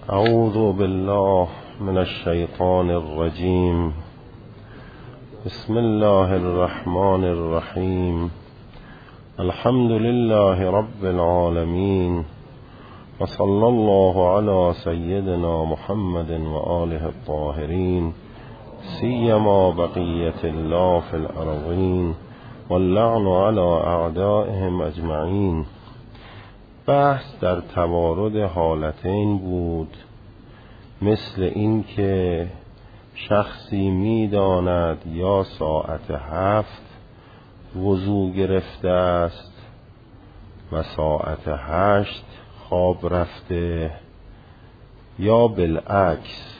اعوذ بالله من الشیطان الرجیم. بسم الله الرحمن الرحیم. الحمد لله رب العالمین و صلی الله علی سیدنا محمد و آله الطاهرین سیما بقیت الله فی الارضین واللعن علی اعدائهم اجمعین. بحث در توارد حالتین بود، مثل این که شخصی می‌داند یا ساعت 7 وضو گرفته است و ساعت 8 خواب رفته، یا بالعکس.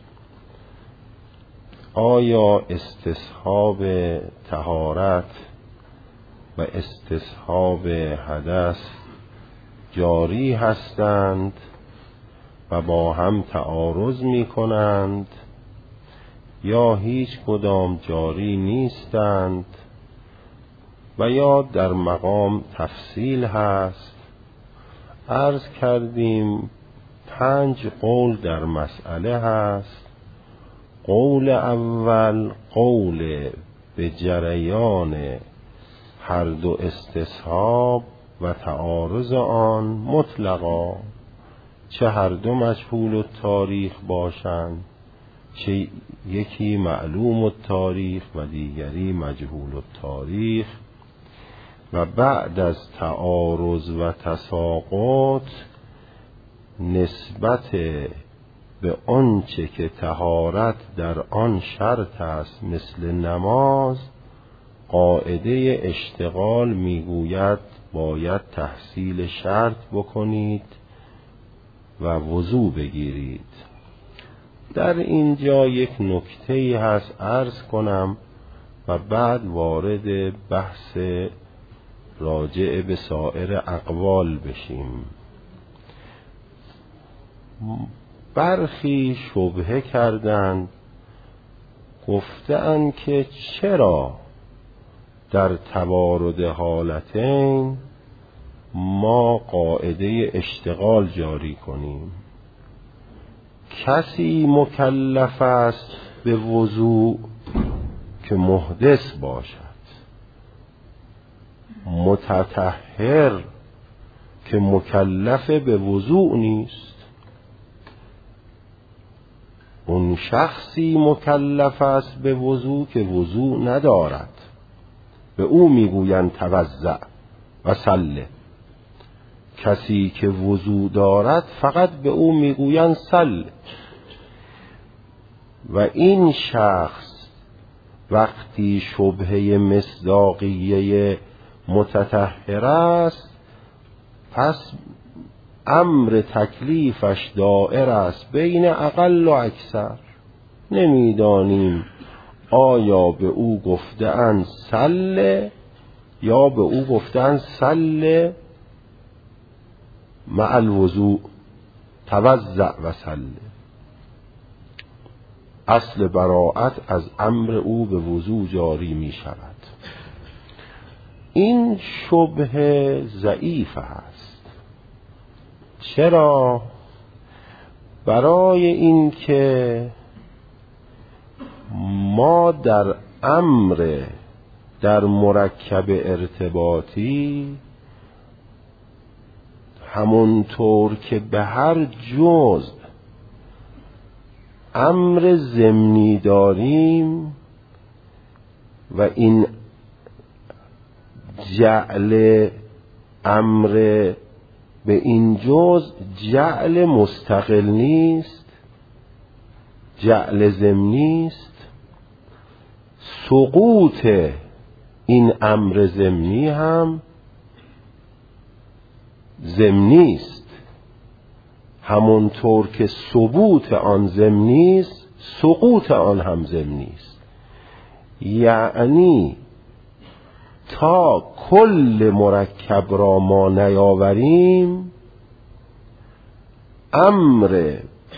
آیا استصحاب طهارت و استصحاب حدث جاری هستند و با هم تعارض می کنند، یا هیچ کدام جاری نیستند و یا در مقام تفصیل هست؟ عرض کردیم 5 قول در مسئله هست. قول اول قول به جریان هر دو استصحاب و تعارض آن مطلقا، چه هر دو مجهول التاریخ باشند، چه یکی معلوم التاریخ و دیگری مجهول التاریخ، و بعد از تعارض و تساقط نسبت به آنچه که طهارت در آن شرط است مثل نماز، قاعده اشتغال میگوید باید تحصیل شرط بکنید و وضو بگیرید. در اینجا یک نکته‌ای هست عرض کنم و بعد وارد بحث راجع به سایر اقوال بشیم. برخی شبهه کردند، گفتند که چرا در توارد حالتین ما قاعده اشتغال جاری کنیم؟ کسی مکلف است به وضوء که محدث باشد، متطهر که مکلف به وضوء نیست. اون شخصی مکلف است به وضوء که وضوء ندارد، به او میگویند توضأ و صله. کسی که وضوء دارد فقط به او میگویند صله. و این شخص وقتی شبهه مصداقیه متطهر است، پس امر تکلیفش دائر است بین اقل و اکثر. نمیدانیم آیا به او گفتند صله یا به او گفتند صله مع الوضوء، توضأ و صله. اصل براءت از امر او به وضوء جاری می شود. این شبهه ضعیف است. چرا؟ برای این که ما در امر در مرکب ارتباطی همونطور که به هر جزء امر ضمنی داریم و این جعل امر به این جزء جعل مستقل نیست، جعل ضمنی است، سقوط این امر ضمنی هم ضمنی است. همونطور که ثبوت آن ضمنی است، سقوط آن هم ضمنی است. یعنی تا کل مرکب را ما نیاوریم، امر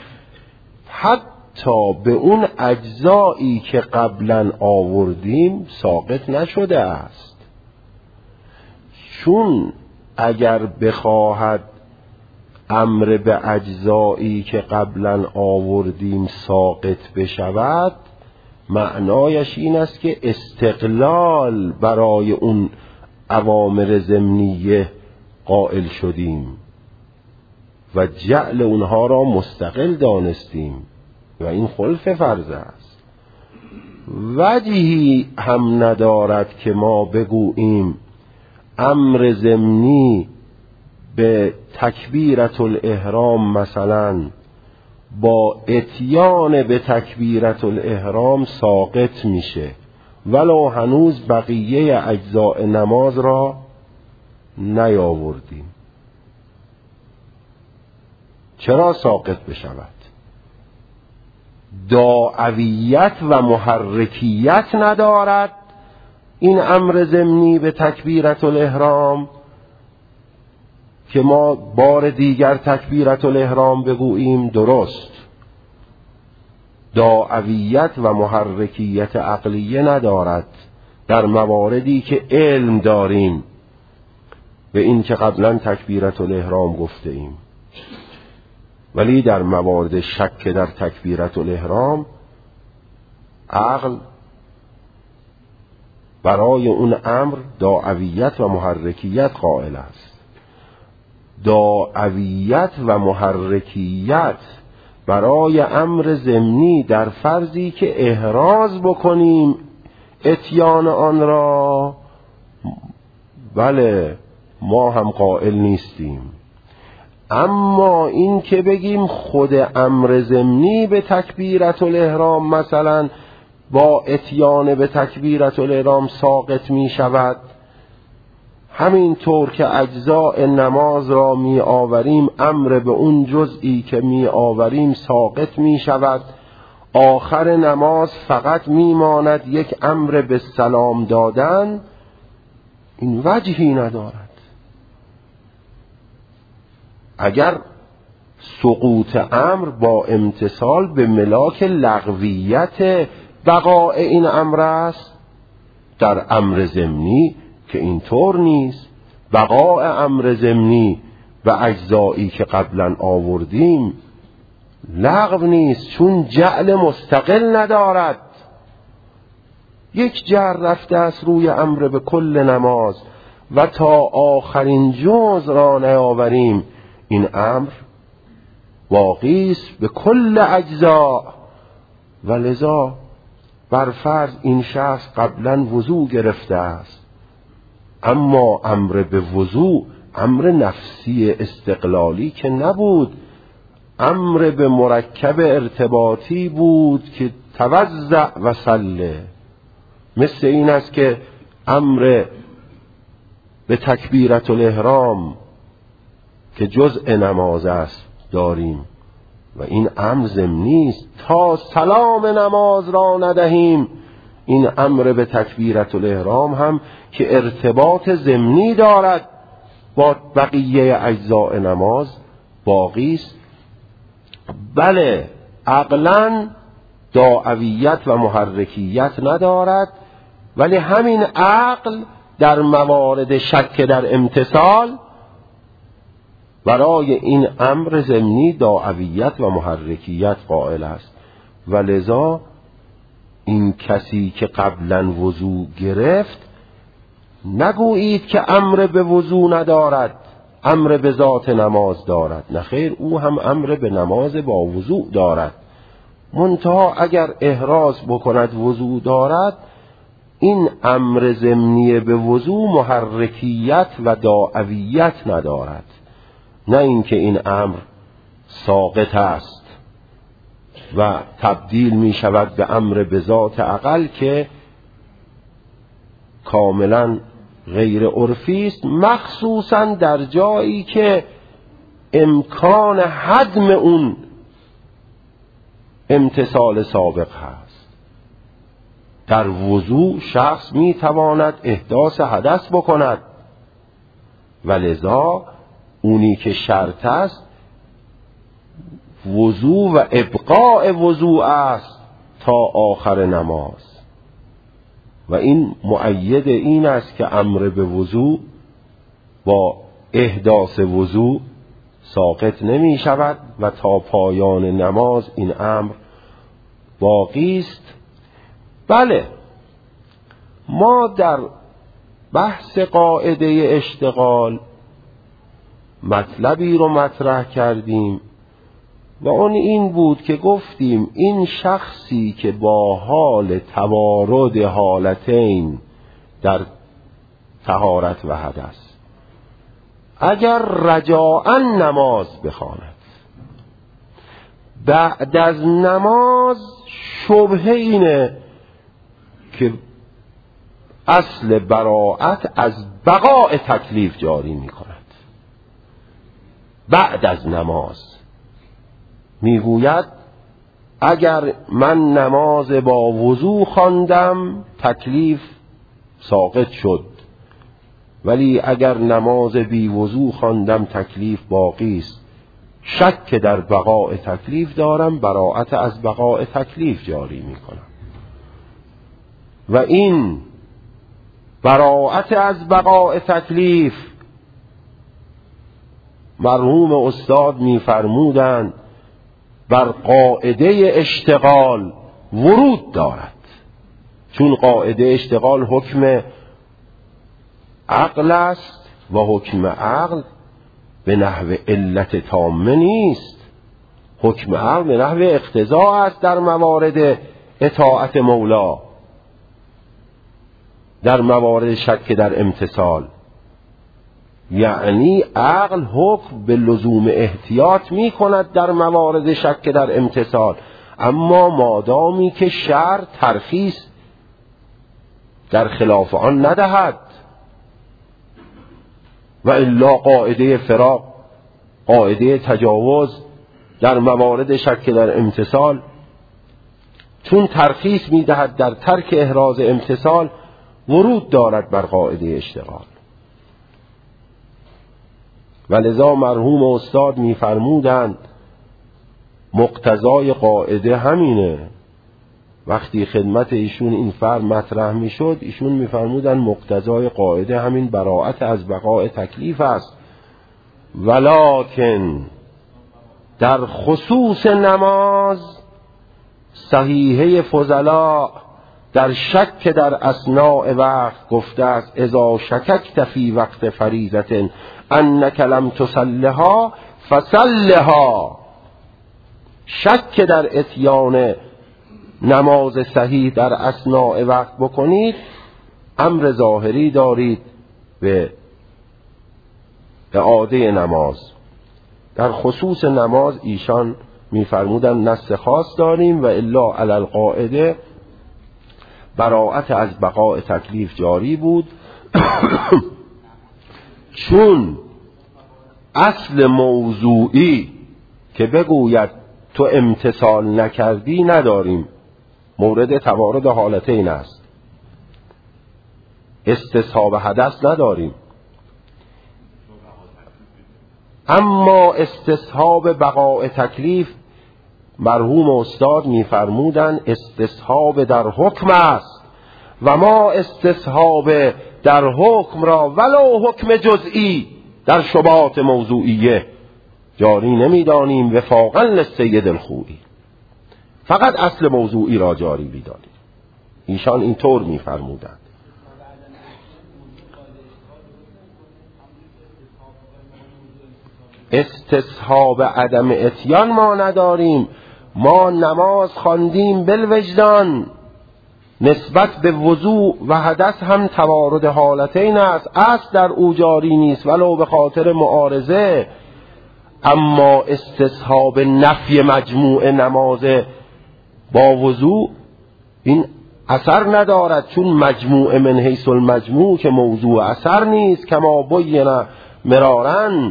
حتی به اون اجزایی که قبلا آوردیم ساقط نشده است. چون اگر بخواهد امر به اجزایی که قبلا آوردیم ساقط بشود، معنایش این است که استقلال برای اون اوامر ضمنیه قائل شدیم و جعل اونها را مستقل دانستیم و این خلف فرض است. وجهی هم ندارد که ما بگوییم امر ضمنی به تکبیرة الاحرام مثلا با اتیان به تکبیرة الاحرام ساقط میشه ولو هنوز بقیه اجزاء نماز را نیاوردیم. چرا ساقط بشود؟ داعویت و محرکیت ندارد این امر ضمنی به تکبیرة الاحرام که ما بار دیگر تکبیرة الاحرام بگوییم، درست. داعویت و محرکیت عقلیه ندارد در مواردی که علم داریم به این که قبلا تکبیرة الاحرام گفته ایم، ولی در موارد شک در تکبیرة الاحرام عقل برای اون امر داعویت و محرکیت قائل است. داعویت و محرکیت برای امر ضمنی در فرضی که احراز بکنیم اتیان آن را، بله ما هم قائل نیستیم. اما این که بگیم خود امر ضمنی به تکبیرة الاحرام مثلا با اتیان به تکبیرة الاحرام ساقط می شود، همینطور که اجزاء نماز را می آوریم امر به اون جزئی که می آوریم ساقط می شود، آخر نماز فقط می ماند یک امر به سلام دادن، این وجهی ندارد. اگر سقوط امر با امتثال به ملاک لغویت بقاء این امر است، در امر ضمنی که اینطور نیست. بقاء امر ضمنی و اجزایی که قبلا آوردیم لغو نیست، چون جعل مستقل ندارد. یک جر رفته است روی امر به کل نماز و تا آخرین جز را نیاوریم این امر واقعی است به کل اجزا، و لذا بر فرض این شخص قبلا وضو گرفته است، اما امر به وضو امر نفسی استقلالی که نبود، امر به مرکب ارتباطی بود که توضع و صله. مثل این است که امر به تکبیرة الاحرام که جزء نماز است داریم و این امر ضمنی است، تا سلام نماز را ندهیم این امر به تکبیرة الاحرام هم که ارتباط ضمنی دارد با بقیه اجزاء نماز باقی است. بله عقلاً داعویت و محرکیت ندارد، ولی همین عقل در موارد شک در امتثال برای این امر ضمنی داعویت و محرکیت قائل است. و لذا این کسی که قبلا وضو گرفت نگویید که امر به وضو ندارد، امر به ذات نماز دارد. نخیر، او هم امر به نماز با وضو دارد، منتها اگر احراز بکند وضو دارد، این امر ضمنی به وضو محرکیت و داعویت ندارد. نه اینکه این امر ساقط است و تبدیل می شود به امر به ذات عقل که کاملا غیر عرفی است، مخصوصا در جایی که امکان هدم اون امتثال سابق هست. در وضو شخص می تواند احداث حدث بکند و لذا اونی که شرط است وضو و ابقاء وضو است تا آخر نماز، و این مؤید این است که امر به وضو با احداث وضو ساقط نمی شود و تا پایان نماز این امر باقی است. بله، ما در بحث قاعده اشتغال مطلبی رو مطرح کردیم و اون این بود که گفتیم این شخصی که با حال توارد حالتین در طهارت و حدث اگر رجاءً نماز بخواند، بعد از نماز شبهه اینه که اصل براءت از بقاء تکلیف جاری می کند. بعد از نماز میگوید اگر من نماز با وضو خواندم تکلیف ساقط شد، ولی اگر نماز بی وضو خواندم تکلیف باقی است. شک در بقاء تکلیف دارم، براءت از بقاء تکلیف جاری می کنم و این براءت از بقاء تکلیف مرحوم استاد می فرمودند بر قاعده اشتغال ورود دارد، چون قاعده اشتغال حکم عقل است و حکم عقل به نحو علت تامه نیست. حکم عقل به نحو اقتضا است در موارد اطاعت مولا، در موارد شک در امتثال. یعنی عقل حکم به لزوم احتیاط می کند در موارد شک در امتثال، اما مادامی که شرع ترخیص در خلاف آن ندهد و الا قاعده فراق، قاعده تجاوز در موارد شک در امتثال چون ترخیص می دهد در ترک احراز امتثال ورود دارد بر قاعده اشتغال. و لذا مرحوم استاد می فرمودند مقتضای قاعده همینه. وقتی خدمت ایشون این فرم مطرح می شد ایشون می فرمودند مقتضای قاعده همین براءت از بقاء تکلیف است، ولکن در خصوص نماز صحیحه فضلا در شک در اثناء وقت گفته است اذا شککت فی وقت فریضة انک لم تصلها فصلها. شک در اتیان نماز صحیح در اثناء وقت بکنید امر ظاهری دارید به اعاده نماز. در خصوص نماز ایشان می‌فرمودند نص خاص داریم و الا علی القاعده براءت از بقاء تکلیف جاری بود چون اصل موضوعی که بگوید تو امتثال نکردی نداریم. مورد توارد حالتین است، استصحاب حدث نداریم، اما استصحاب بقاء تکلیف مرحوم استاد می‌فرمودند استصحاب در حکم است و ما استصحاب در حکم را ولو حکم جزئی در شبهات موضوعیه جاری نمی‌دانیم وفاقاً للسید الخوئی، فقط اصل موضوعی را جاری می‌دانیم. ایشان اینطور می‌فرمودند. استصحاب عدم اتیان ما نداریم، ما نماز خواندیم بالوجدان، نسبت به وضوع و حدث هم توارد حالتین است، اصل در او جاری نیست ولو به خاطر معارضه. اما استصحاب نفی مجموع نماز با وضوع این اثر ندارد، چون مجموع من حیث المجموع که موضوع اثر نیست کما بین مرارن.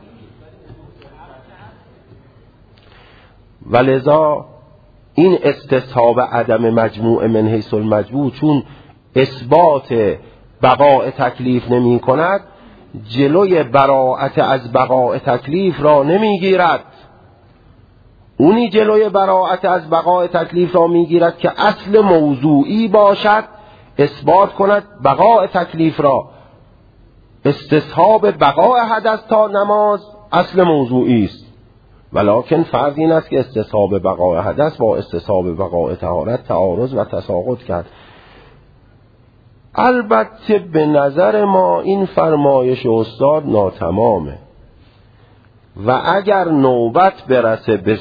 ولذا این استصحاب عدم مجموع من حیث المجموع چون اثبات بقاء تکلیف نمی کند جلوی براءت از بقاء تکلیف را نمی گیرد. اونی جلوی براءت از بقاء تکلیف را می گیرد که اصل موضوعی باشد اثبات کند بقاء تکلیف را. استصحاب بقاء حدث تا نماز اصل موضوعی است، ولکن فرض این است که استصحاب بقای حدث با استصحاب بقای طهارت تعارض و تساقط کرد. البته به نظر ما این فرمایش استاد ناتمامه و اگر نوبت برسه به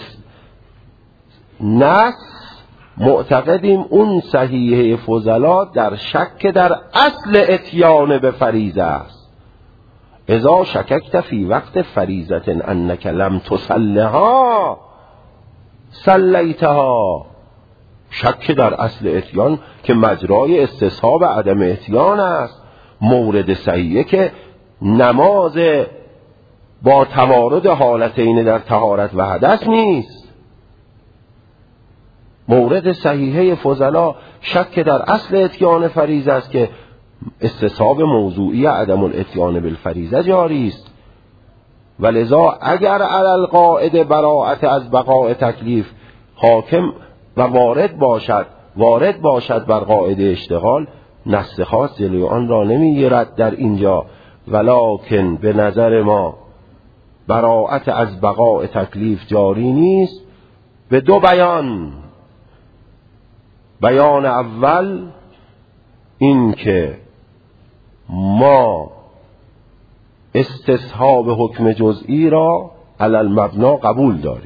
نص معتقدیم اون صحیحه فضلا در شک در اصل اتیان به فریضه است. اذا شککت فی وقت فریضت انک لم تصلها صلیتها، شک در اصل اتیان که مجرای استصحاب عدم اتیان است. مورد صحیحه که نماز با توارد حالتین در طهارت و حدث نیست. مورد صحیحه فضلا شک در اصل اتیان فریضه است که استصحاب موضوعی عدم الاتیان بالفریضه جاری است. ولذا اگر علی القاعده براءت از بقاء تکلیف حاکم و وارد باشد بر قاعده اشتغال، نص خاص جلوی آن را نمیگیرد در اینجا. ولکن به نظر ما براءت از بقاء تکلیف جاری نیست به دو بیان. بیان اول این که ما استصحاب حکم جزئی را علی المبنا قبول داریم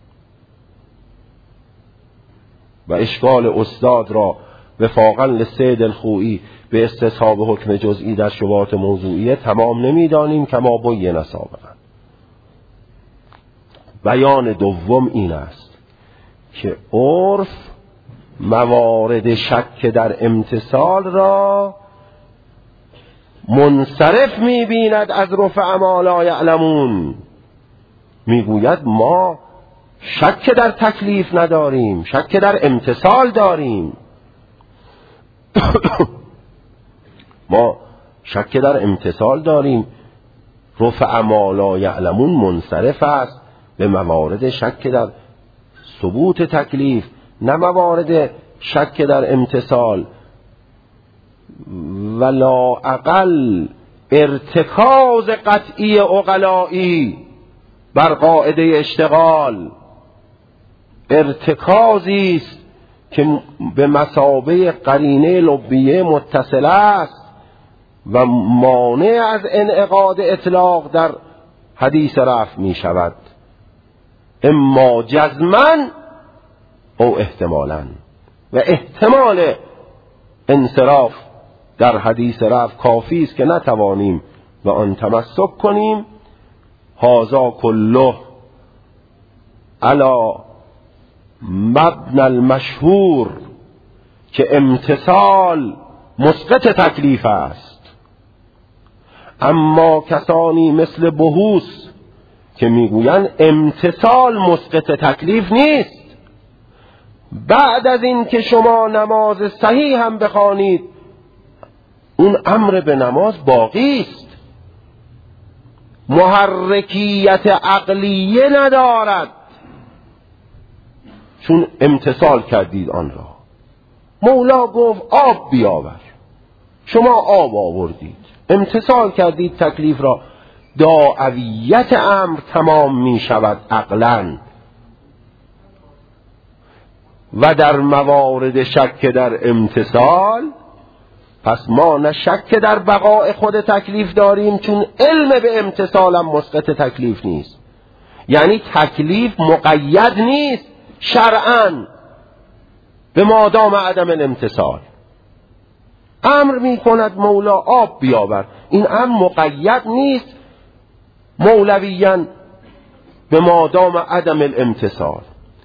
و اشکال استاد را وفاقا لسید الخوئی به استصحاب حکم جزئی در شبهات موضوعیه تمام نمیدانیم کما بین سابقا. بیان دوم این است که عرف موارد شک در امتثال را منصرف می‌بیند از رفع ما لا یعلمون. میگوید ما شک در تکلیف نداریم، شک در امتثال داریم. ما شک در امتثال داریم. رفع ما لا یعلمون منصرف است به موارد شک در ثبوت تکلیف، نه موارد شک در امتثال. ولا اقل ارتکاز قطعی عقلایی بر قاعده اشتغال ارتکازی است که به مثابه قرینه لبیه متصل است و مانع از انعقاد اطلاق در حدیث رفع می شود، اما جزمن او احتمالاً. و احتمال انصراف در حدیث رفع کافی است که نتوانیم و آن تمسک کنیم. هذا کله علی مبنی المشهور که امتثال مسقط تکلیف است. اما کسانی مثل بهوس که میگویند امتثال مسقط تکلیف نیست، بعد از این که شما نماز صحیح هم بخوانید اون امر به نماز باقی است، محرکیت عقلیه ندارد، چون امتثال کردید آن را. مولا گفت آب بیاور، شما آب آوردید، امتثال کردید تکلیف را، داعیت امر تمام می شود عقلاً. و در موارد شک در امتثال پس ما نه شک در بقاء خود تکلیف داریم، چون علم به امتثال هم مسقط تکلیف نیست. یعنی تکلیف مقید نیست شرعاً به مادام عدم الامتثال. امر می کند مولا آب بیاور، این امر مقید نیست مولویاً به مادام عدم الامتثال.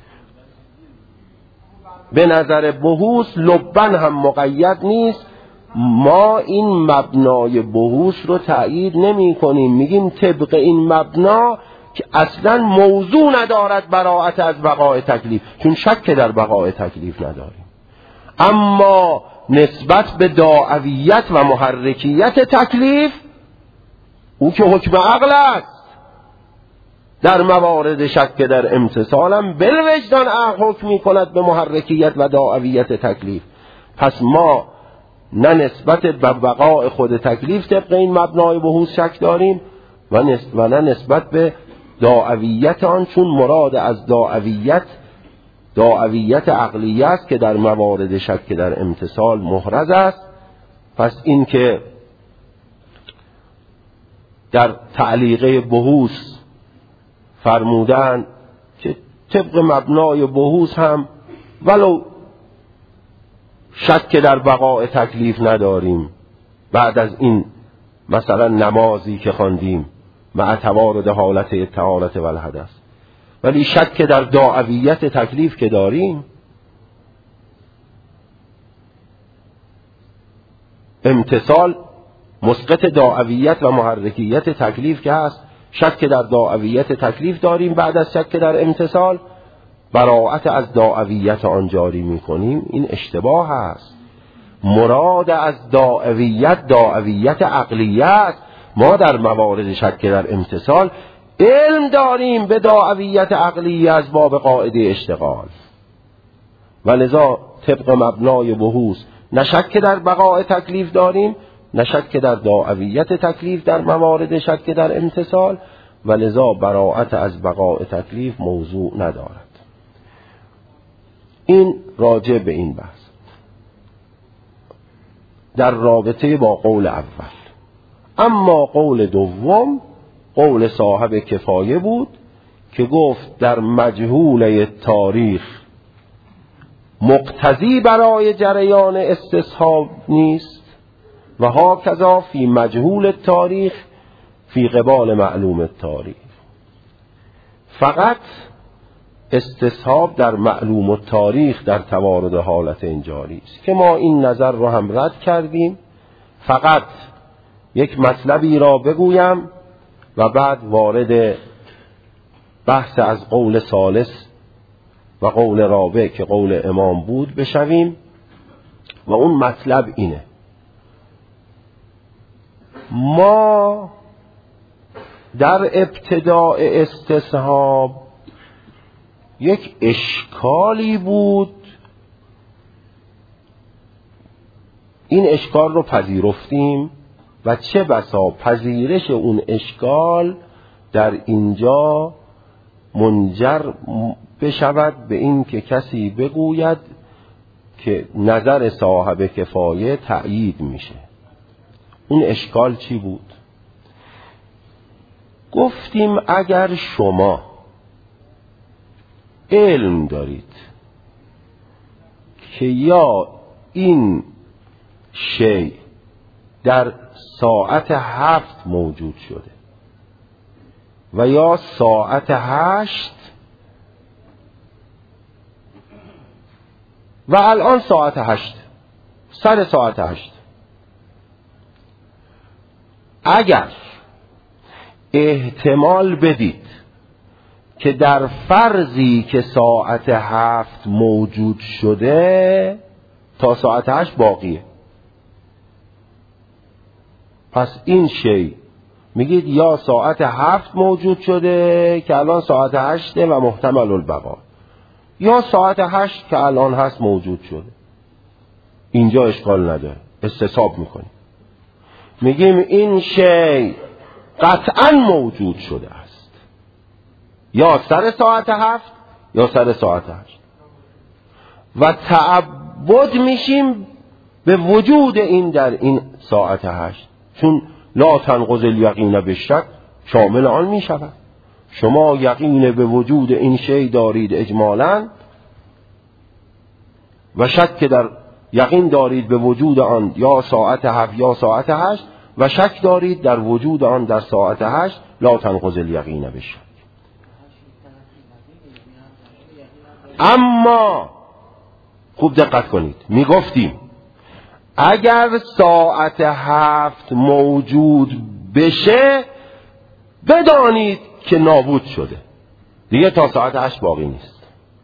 به نظر بهوس لبن هم مقید نیست. ما این مبنای بهوس رو تأیید نمی کنیم، میگیم طبق این مبنا که اصلا موضوع ندارد براءت از بقاء تکلیف، چون شک در بقاء تکلیف نداریم. اما نسبت به داعیت و محرکیت تکلیف او که حکم عقل است، در موارد شک در امتثالم بالوجدان عقل حکم می کند به محرکیت و داعیت تکلیف. پس ما نه نسبت به بقاء خود تکلیف طبق این مبنای بهوس شک داریم و نه نسبت به داعویت آن، چون مراد از داعویت عقلیه است که در موارد شک در امتثال محرز است. پس این که در تعلیقه بحوث فرمودن که طبق مبنای بحوث هم ولو شک در بقاء تکلیف نداریم بعد از این مثلا نمازی که خواندیم مع توارد حالت الطهارة و الحدث، ولی شک در داعویت تکلیف که داریم، امتثال مسقط داعویت و محرکیت تکلیف که هست، شک در داعویت تکلیف داریم بعد از شک در امتثال براءت از داعویت آن جاری میکنیم. این اشتباه است. مراد از داعویت عقلیه است. ما در موارد شک در امتثال علم داریم به داعویت عقلیه از باب قاعده اشتغال، و لذا طبق مبنای بحوث نه شک در بقاء تکلیف داریم نه شک در داعویت تکلیف در موارد شک در امتثال، و لذا براءت از بقاء تکلیف موضوع ندارد. این راجع به این بحث. در رابطه با قول اول، اما قول دوم قول صاحب کفایه بود که گفت در مجهول تاریخ مقتضی برای جریان استصحاب نیست و هاکذا فی مجهول تاریخ فی قبال معلوم تاریخ. فقط استصحاب در معلوم تاریخ در توارد حالت انجاری است که ما این نظر رو هم رد کردیم. فقط یک مطلبی را بگویم و بعد وارد بحث از قول ثالث و قول رابع که قول امام بود بشویم، و اون مطلب اینه: ما در ابتداء استصحاب یک اشکالی بود، این اشکال رو پذیرفتیم و چه بسا پذیرش اون اشکال در اینجا منجر بشود به این که کسی بگوید که نظر صاحب کفایه تأیید میشه. اون اشکال چی بود؟ گفتیم اگر شما علم دارید که یا این شی در ساعت 7 موجود شده و یا ساعت 8 و الان ساعت 8 سر ساعت 8، اگر احتمال بدید که در فرضی که ساعت 7 موجود شده تا ساعت 8 باقیه، پس این شی میگید یا ساعت 7 موجود شده که الان ساعت 8 و محتمل البقا، یا ساعت 8 که الان هست موجود شده. اینجا اشکال نداره، استصحاب میکنیم، میگیم این شی قطعا موجود شده است یا سر ساعت 7 یا سر ساعت 8 و تعبد میشیم به وجود این در این ساعت 8، چون لا تنقض الیقین بالشک شامل آن می شود. شما یقین به وجود این شی دارید اجمالاً و شک در یقین دارید به وجود آن یا ساعت 7 یا ساعت 8 و شک دارید در وجود آن در ساعت 8 لا تنقض الیقین بالشک. اما خوب دقت کنید، می گفتیم اگر ساعت 7 موجود بشه بدانید که نابود شده دیگه، تا ساعت 8 باقی نیست.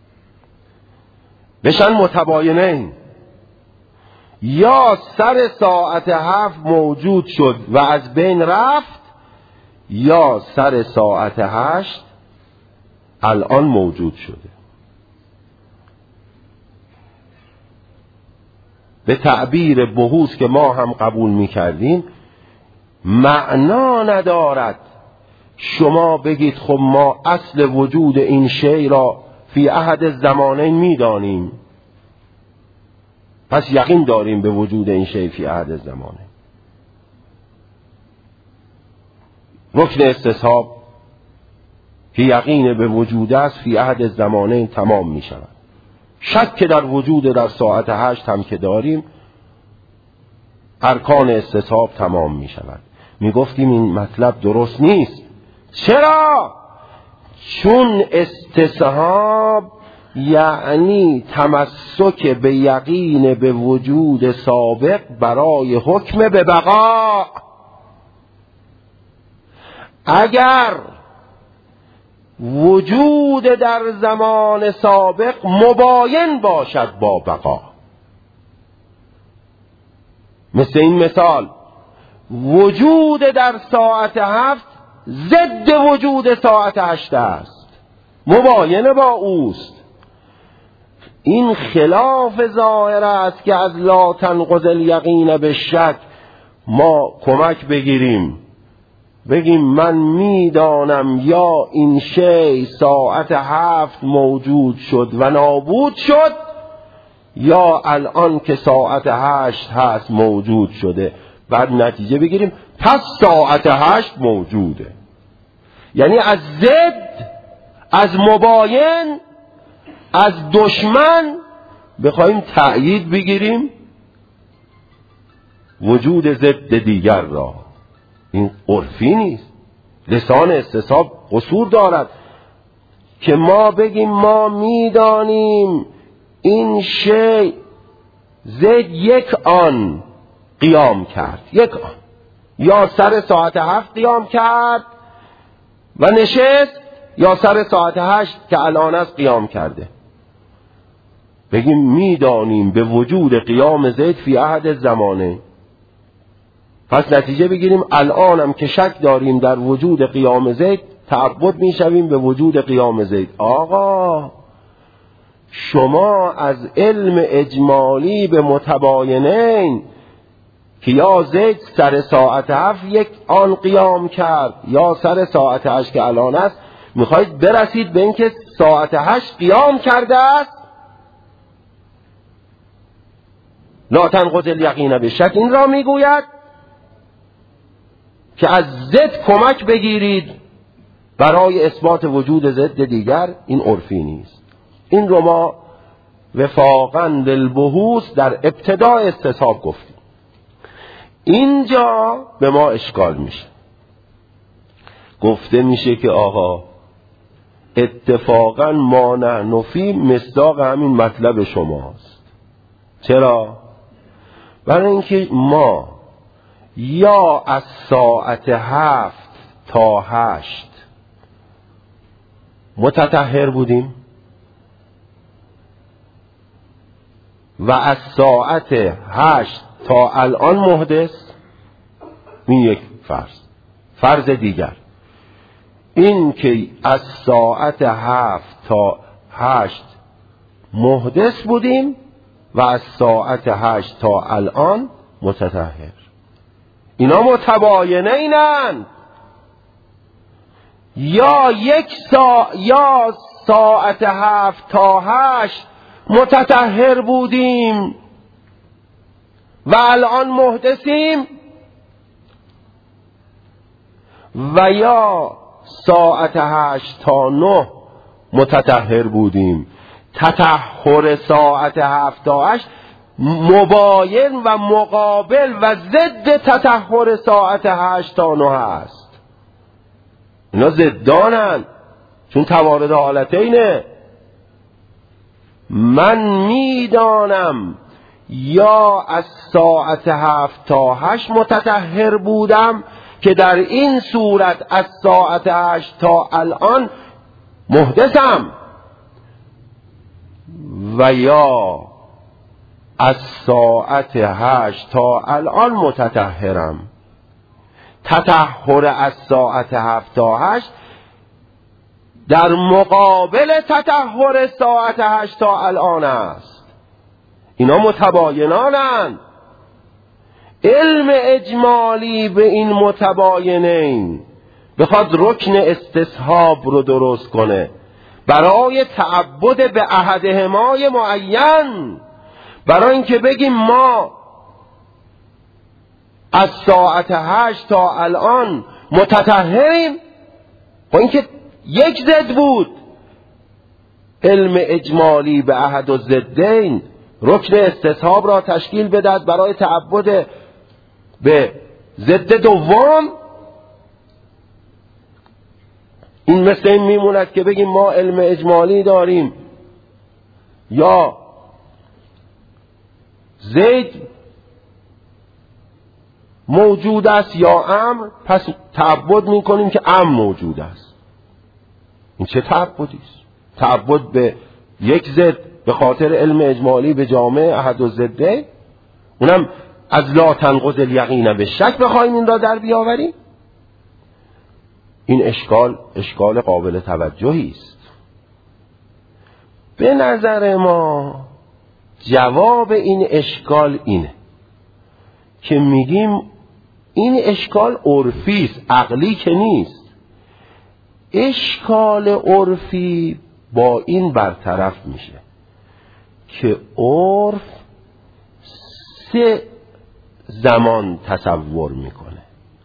بشن متباینین، یا سر ساعت 7 موجود شد و از بین رفت، یا سر ساعت 8 الان موجود شده. به تعبیر بحوث که ما هم قبول می کردیم، معنا ندارد شما بگید خب ما اصل وجود این شی را فی احد الزمانین میدانیم، پس یقین داریم به وجود این شی فی احد الزمانین. رکن استصحاب که یقین به وجود است فی احد الزمانین تمام می شود. شک در وجود در ساعت 8 هم که داریم، ارکان استصحاب تمام می شود. می گفتیم این مطلب درست نیست. چرا؟ چون استصحاب یعنی تمسک به یقین به وجود سابق برای حکم به بقا. اگر وجود در زمان سابق مباین باشد با بقا، مثل این مثال وجود در ساعت 7 ضد وجود ساعت 8 است، مباین با اوست. این خلاف ظاهر است که از لا تنقض الیقین به شک ما کمک بگیریم، بگیم من میدانم یا این شی ساعت 7 موجود شد و نابود شد، یا الان که ساعت 8 هست موجود شده. بعد نتیجه بگیریم پس ساعت 8 موجوده. یعنی از ضد، از مباین، از دشمن بخوایم تأیید بگیریم وجود ضد دیگر را. این عرفی نیست. لسان استصحاب قصور دارد که ما بگیم ما میدانیم این شی زد یک آن قیام کرد، یک آن، یا سر ساعت 7 قیام کرد و نشست، یا سر ساعت 8 که الان است قیام کرده. بگیم میدانیم به وجود قیام زید فی احد الزمانه، پس نتیجه بگیریم الانم که شک داریم در وجود قیام زید تعبد میشویم به وجود قیام زید. آقا شما از علم اجمالی به متباینین که یا زید سر ساعت 7 یک آن قیام کرد یا سر ساعت 8 که الان است میخواید برسید به اینکه ساعت 8 قیام کرده است. لا تنقض الیقین به شک این را میگوید که از ضد کمک بگیرید برای اثبات وجود ضد دیگر. این عرفی نیست. این رو ما وفاقاً للبحوث در ابتدای استصحاب گفتیم. اینجا به ما اشکال میشه، گفته میشه که آقا اتفاقاً ما نفی مصداق همین مطلب شماست. چرا؟ برای اینکه ما یا از ساعت 7 تا 8 متطهر بودیم و از ساعت 8 تا الان محدث. این یک فرض دیگر این که از ساعت 7 تا 8 محدث بودیم و از ساعت 8 تا الان متطهر. اینا متباینه اینن. یا یا ساعت 7 تا 8 متطهر بودیم و الان محدثیم، و یا ساعت 8 تا 9 متطهر بودیم. تطهر ساعت 7 تا 8 مباین و مقابل و ضد تطهر ساعت 8 تا 9 است. اینا ضدانن، چون توارد حالتینه. من میدانم یا از ساعت 7 تا 8 متطهر بودم که در این صورت از ساعت 8 تا الان محدثم، و یا از ساعت 8 تا الان متطهرم. تطهر از ساعت 7 تا 8 در مقابل تطهر ساعت 8 تا الان است. اینا متباینانند. علم اجمالی به این متباینین بخواد رکن استصحاب رو درست کنه برای تعبد به احدهما معین، برای اینکه بگیم ما از ساعت 8 تا الان متطهریم، با اینکه یک ضد بود. علم اجمالی به احد الضدین رکن استصحاب را تشکیل بدهد برای تعبد به ضد دوم. این مثل این میموند که بگیم ما علم اجمالی داریم یا زید موجود است یا امر، پس تعبد میکنیم که امر موجود است. این چه تعبدی است؟ تعبد به یک ضد به خاطر علم اجمالی به جامع احد الضدین، اونم از لا تنقض الیقین به شک بخوایم این را در بیاوریم. این اشکال قابل توجهی است. به نظر ما جواب این اشکال اینه که میگیم این اشکال عرفی است، عقلی که نیست. اشکال عرفی با این برطرف میشه که عرف 3 زمان تصور میکنه: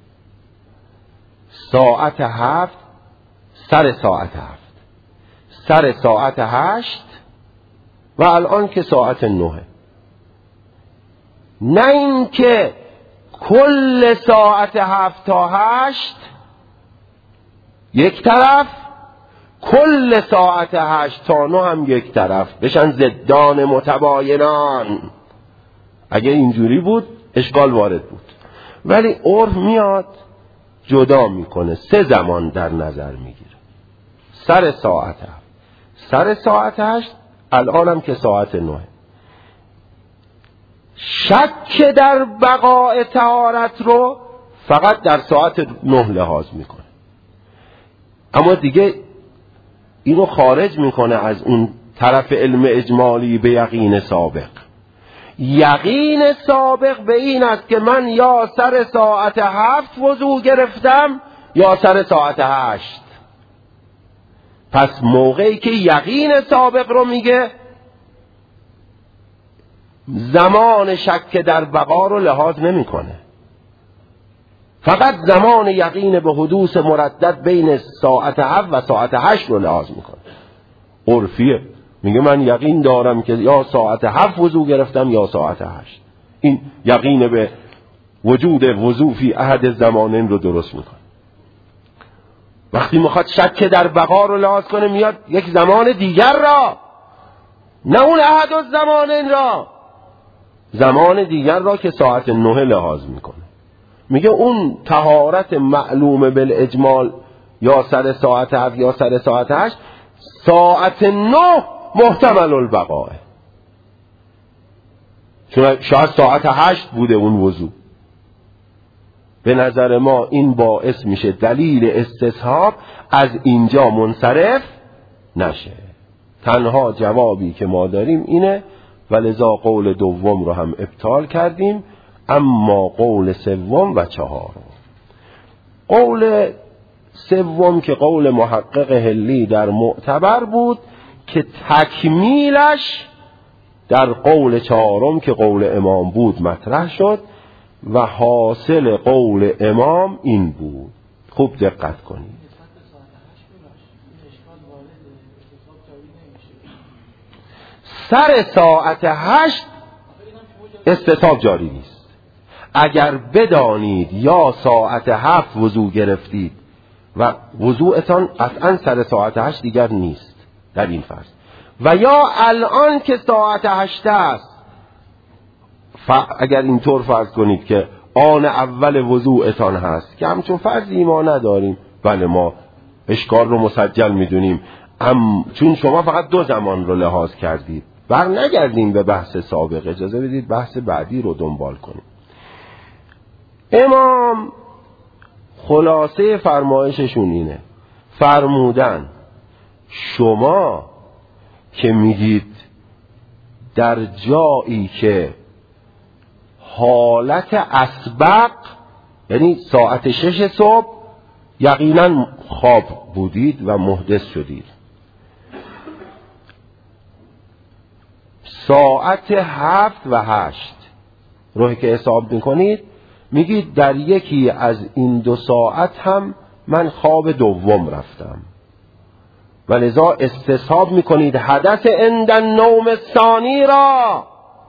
ساعت 7، سر ساعت 7، سر ساعت 8 و الان که ساعت 9. نه این که کل ساعت 7 تا 8 یک طرف، کل ساعت 8 تا 9 هم یک طرف بشن ضدان متباینان. اگه اینجوری بود اشکال وارد بود، ولی عرف میاد جدا میکنه، 3 زمان در نظر میگیره: سر ساعت 7، سر ساعت 8، الان هم که ساعت 9. شک در بقاء طهارت رو فقط در ساعت 9 لحاظ میکنه، اما دیگه اینو خارج میکنه از اون طرف علم اجمالی به یقین سابق. یقین سابق به این است که من یا سر ساعت 7 وضو گرفتم یا سر ساعت 8. پس موقعی که یقین سابق رو میگه، زمان شک در بقا رو لحاظ نمیکنه، فقط زمان یقین به حدوث مردد بین ساعت 7 و ساعت 8 رو لحاظ میکنه. عرفیه، میگه من یقین دارم که یا ساعت 7 وضو گرفتم یا ساعت 8. این یقین به وجود وضو فی احد الزمانین رو درست میکنه. وقتی میخواد شک در بقا رو لحاظ کنه، میاد یک زمان دیگر را، نه اون احد الزمانین را، زمان دیگر را که ساعت 9 لحاظ میکنه. میگه اون طهارت معلوم بالاجمال یا سر ساعت 7 یا سر ساعت 8، ساعت 9 محتمل البقاء، چون شاید ساعت 8 بوده اون وضو. به نظر ما این باعث میشه دلیل استصحاب از اینجا منصرف نشه. تنها جوابی که ما داریم اینه و لذا قول دوم رو هم ابطال کردیم. اما قول سوم و چهارم، قول سوم که قول محقق حلی در معتبر بود که تکمیلش در قول چهارم که قول امام بود مطرح شد و حاصل قول امام این بود. خوب دقت کنید. سر ساعت 8 استصحاب جاری نیست. اگر بدانید یا ساعت 7 وضو گرفتید و وضوءتان قطعا سر ساعت 8 دیگر نیست در این فرض، و یا الان که ساعت 8 است، اگر اینطور فرض کنید که آن اول وضوءتان هست، که همچون فرضی ما نداریم، بله ما اشکال رو مسجل میدونیم، چون شما فقط 2 زمان رو لحاظ کردید، بر نگردیم به بحث سابق، اجازه بدید بحث بعدی رو دنبال کنیم. امام خلاصه فرمایششون اینه، فرمودن شما که میگید در جایی که حالت اسبق، یعنی ساعت 6 صبح یقینا خواب بودید و محدث شدید. ساعت 7 و 8 رو که حساب میکنید، میگید در یکی از این 2 ساعت هم من خواب دوم رفتم و لذا استصحاب میکنید حدث عند النوم الثانی را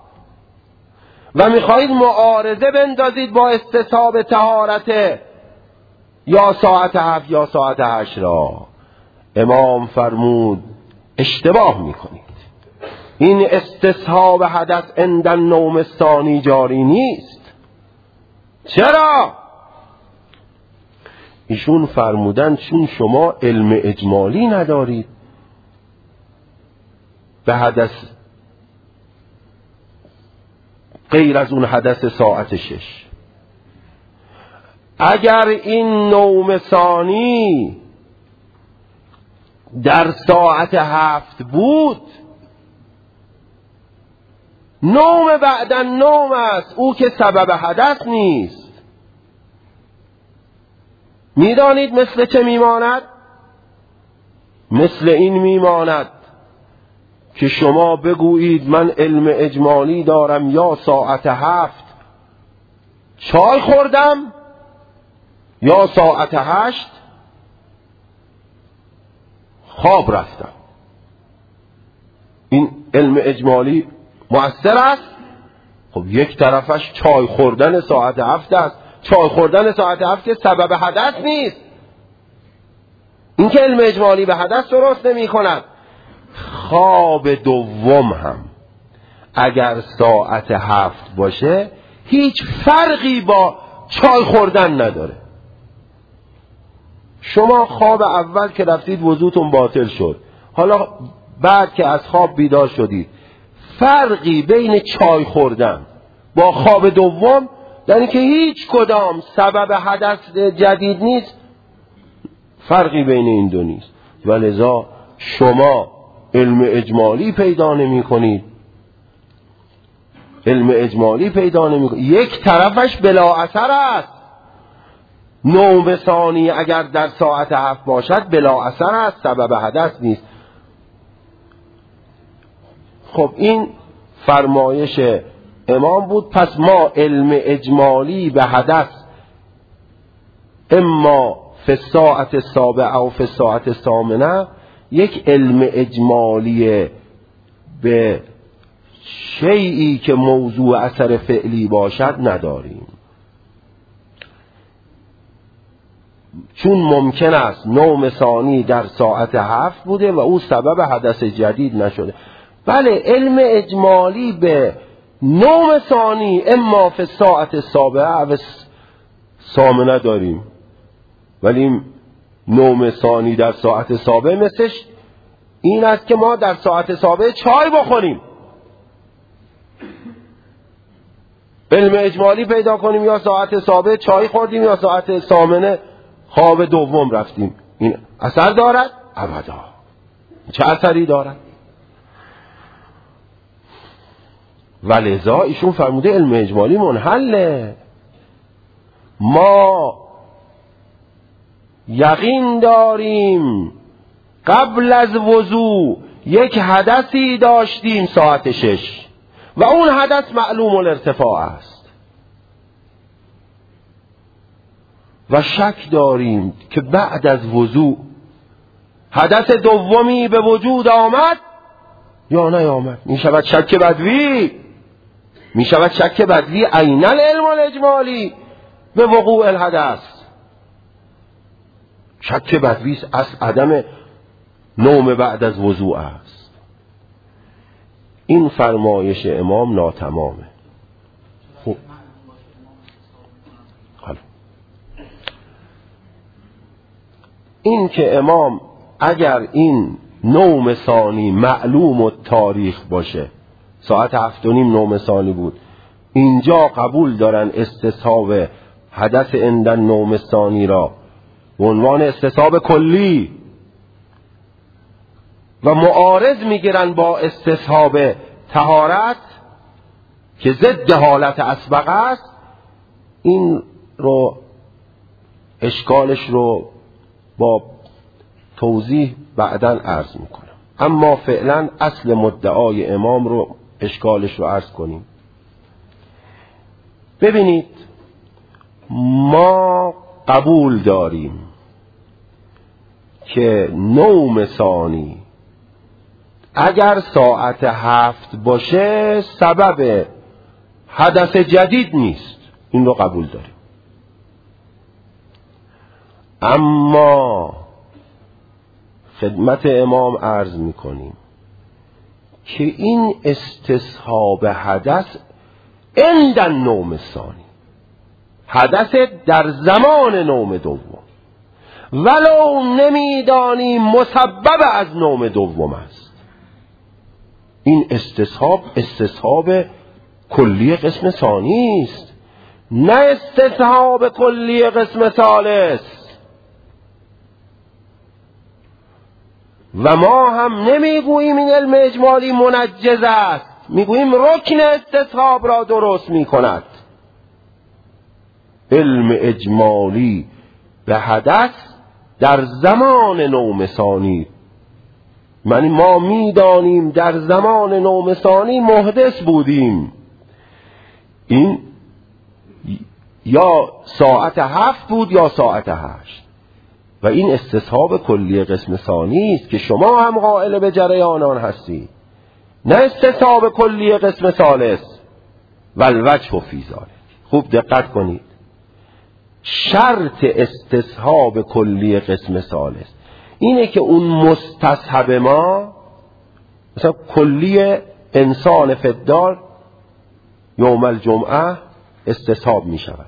و میخواهید معارضه بندازید با استصحاب طهارت یا ساعت 7 یا ساعت 8 را. امام فرمود اشتباه میکنید، این استصحاب حدث عند النوم الثانی جاری نیست. چرا؟ ایشون فرمودن چون شما علم اجمالی ندارید به حدث غیر از اون حدث ساعت 6. اگر این نوم ثانی در ساعت 7 بود، نوم بعد النوم است، او که سبب حدث نیست. میدانید مثل چه میماند؟ مثل این میماند که شما بگویید من علم اجمالی دارم، یا ساعت 7 چای خوردم یا ساعت 8 خواب رفتم. این علم اجمالی مؤثر است؟ خب یک طرفش چای خوردن ساعت 7 است. چای خوردن ساعت 7 که سبب حدث نیست. این که علم اجمالی به حدث درست نمی کند. خواب دوم هم اگر ساعت 7 باشه هیچ فرقی با چای خوردن نداره. شما خواب اول که رفتید وضوتون باطل شد، حالا بعد که از خواب بیدار شدید، فرقی بین چای خوردن با خواب دوم یعنی که هیچ کدام سبب حدث جدید نیست، فرقی بین این دو نیست. و لذا شما علم اجمالی پیدا نمی کنید، علم اجمالی پیدا نمی کنید. یک طرفش بلا اثر است. نوم ثانی اگر در ساعت 7 باشد بلا اثر است، سبب حدث نیست. خب این فرمایش امام بود. پس ما علم اجمالی به حدث اما فی الساعت السابعه او فی الساعت الثامنه، یک علم اجمالی به شیئی که موضوع اثر فعلی باشد نداریم، چون ممکن است نوم ثانی در ساعت 7 بوده و او سبب حدث جدید نشده. بله علم اجمالی به نوم ثانی اما فی الساعت السابعه و الثامنه داریم، ولی نوم ثانی در ساعت سابعه مثلش این است که ما در ساعت سابعه چای بخوریم. علم اجمالی پیدا کنیم یا ساعت سابعه چای خوردیم یا ساعت ثامنه خواب دوم رفتیم. این اثر دارد؟ ابدا. چه اثری دارد؟ ولذا ایشون فرموده علم اجمالی منحله. ما یقین داریم قبل از وضو یک حدثی داشتیم ساعت 6 و اون حدث معلوم الارتفاع است و شک داریم که بعد از وضو حدث دومی به وجود آمد یا نیامد. می شود شک بدوی، می شود شک بدوی عین العلم الاجمالی به وقوع الحدث. شک بدوی از عدم نوم بعد از وضوء است. این فرمایش امام ناتمامه. خب این که امام اگر این نوم ثانی معلوم التاریخ باشه، ساعت 7:30 نوم ثانی بود، اینجا قبول دارن استصحاب حدث عند النوم ثانی را به عنوان استصحاب کلی و معارض میگیرن با استصحاب طهارت که ضد حالت اسبق است. این رو اشکالش رو با توضیح بعداً عرض میکنم. اما فعلا اصل مدعای امام رو اشکالش رو عرض کنیم. ببینید، ما قبول داریم که نوم ثانی اگر ساعت 7 باشه سبب حدث جدید نیست، این رو قبول داریم. اما خدمت امام عرض میکنیم که این استصحاب حدث عند النوم ثانی، حدث در زمان نوم دوم، ولو نمیدانیم مسبب از نوم دوم است. این استصحاب کلی قسم ثانی است، نه استصحاب کلی قسم ثالث. و ما هم نمیگوییم این علم اجمالی منجز است، میگوییم رکن استصحاب را درست میکند. علم اجمالی به حدث در زمان نوم ثانی، یعنی ما میدانیم در زمان نوم ثانی محدث بودیم، این یا ساعت 7 بود یا ساعت 8. و این استصحاب کلی قسم ثانی است که شما هم قائل به جریان آن هستید، نه استصحاب کلی قسم ثالث. والوجه فی ذلک، خوب دقت کنید، شرط استصحاب کلی قسم ثالث اینه که اون مستصحب ما، مثلا کلی انسان فدار یوم الجمعه استصحاب می شود،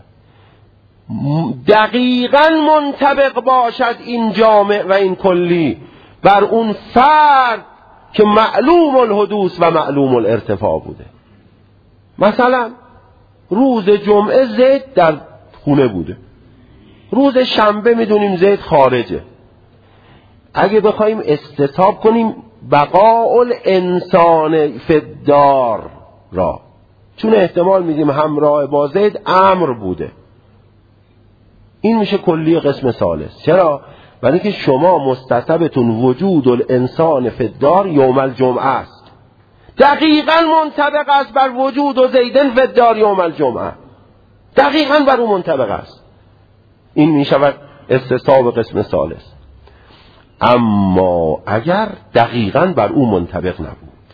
دقیقاً منطبق باشد این جامع و این کلی بر اون فرد که معلوم الحدوث و معلوم الارتفاع بوده. مثلا روز جمعه زید در خونه بوده، روز شنبه میدونیم زید خارجه. اگه بخوایم استصحاب کنیم بقاء الانسان فدار را، چون احتمال میدیم همراه با زید امر بوده، این میشه کلی قسم ثالث. چرا؟ برای که شما مستصحبتون وجود الانسان فدار یوم الجمعه است، دقیقاً منطبق است بر وجود و زیدن فدار یوم الجمعه، دقیقاً بر اون منطبق است. این میشود استصحاب قسم ثالث. اما اگر دقیقاً بر اون منطبق نبود،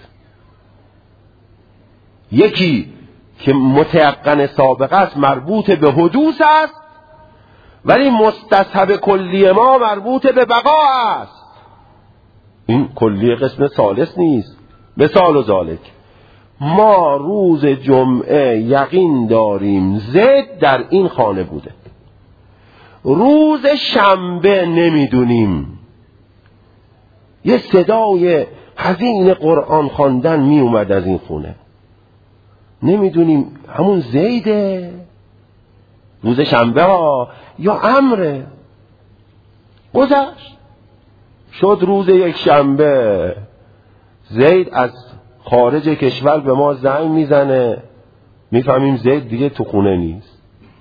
یکی که متيقن سابقه است مربوط به حدوث است، ولی مستصحب کلی ما مربوط به بقا است، این کلی قسم ثالث نیست. مثال و ذالک، ما روز جمعه یقین داریم زید در این خانه بوده، روز شنبه نمیدونیم، یه صدای حزین قرآن خواندن می اومد از این خونه، نمیدونیم همون زیده روز شنبه ها یا امره. گذشت شد روز یک شنبه، زید از خارج کشور به ما زنگ میزنه، میفهمیم زید دیگه تو خونه نیست،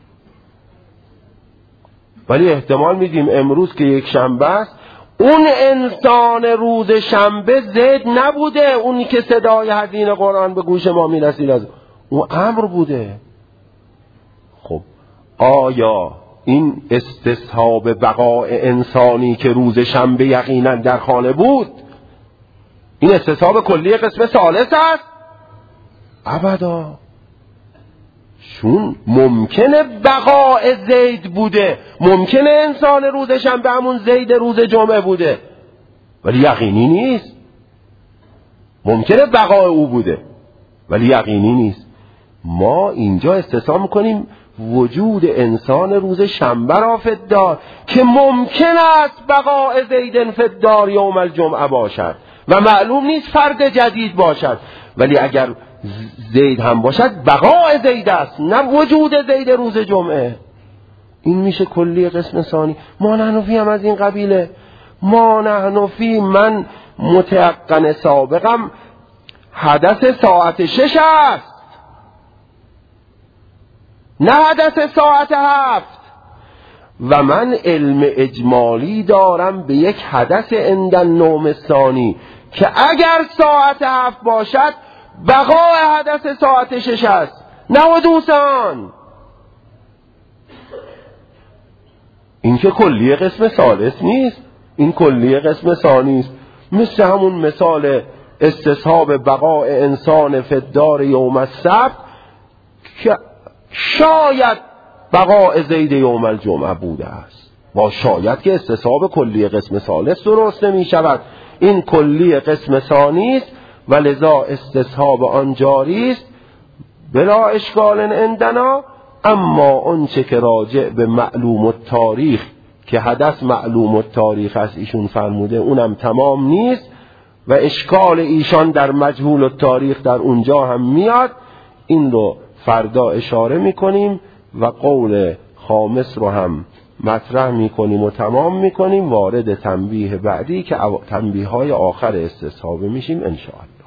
ولی احتمال میدیم امروز که یک شنبه است اون انسان روز شنبه زید نبوده، اونی که صدای حزین قرآن به گوش ما میرسید از اون امر بوده. خب آیا این استصحاب بقاء انسانی که روز شنبه یقینا در خانه بود، این استصحاب کلی قسم ثالث است؟ ابدا. چون ممکنه بقاء زید بوده، ممکنه انسان روز شنبه همون زید روز جمعه بوده، ولی یقینی نیست. ممکنه بقاء او بوده ولی یقینی نیست. ما اینجا استصحاب میکنیم وجود انسان روز شنبه را فدار که ممکن است بقاء زید فدار یوم الجمعه باشد و معلوم نیست فرد جدید باشد، ولی اگر زید هم باشد بقاء زید است، نه وجود زید روز جمعه. این میشه کلی قسم ثانی. ما نحنفی هم از این قبیله. ما نحنفی، من متيقن سابقم حدث ساعت 6 است، نه حدث ساعت 7. و من علم اجمالی دارم به یک حدث عند النوم الثانی که اگر ساعت 7 باشد بقای حدث ساعت 6 است. نه و دوستان، این که کلیه قسم ثالث نیست، این کلیه قسم ثانی است. مثل همون مثال استصحاب بقاء انسان فی الدار یوم السبت که شاید بقاء زید یوم الجمعه بوده است، با شاید که استصحاب کلیه قسم ثالث درست نمی شود. این کلیه قسم ثانی است و لذا استصحاب آن جاری است بلا اشکال عندنا. اما آنچه که راجع به معلوم التاریخ که حدث معلوم التاریخ است ایشون فرموده اونم تمام نیست و اشکال ایشان در مجهول التاریخ در اونجا هم میاد. این رو فردا اشاره میکنیم و قول خامس رو هم مطرح میکنیم و تمام میکنیم. وارد تنبیه بعدی که تنبیه های آخر استصحابه میشیم ان شاء الله.